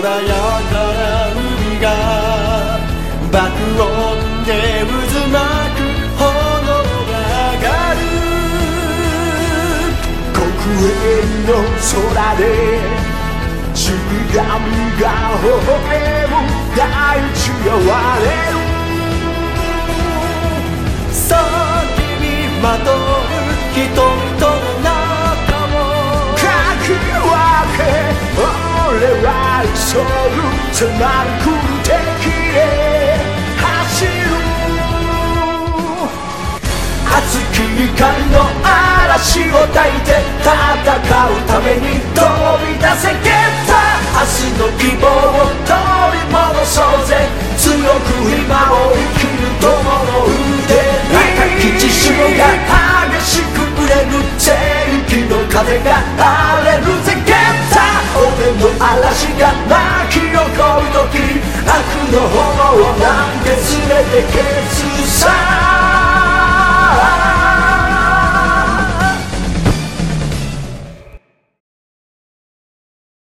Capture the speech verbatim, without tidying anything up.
やかな海が爆音で渦巻く炎が上がる。黒煙の空で集団が微笑む。大地が割れる。さあ君まとう人々の中をかき分け、俺は急ぐ迫り来る敵へ走る。熱き怒りの嵐を抱いて戦うために飛び出せ。ゲッター明日の希望を取り戻そうぜ。強く今を生きる友の腕に赤き地潮が激しく揺れる。正義の風が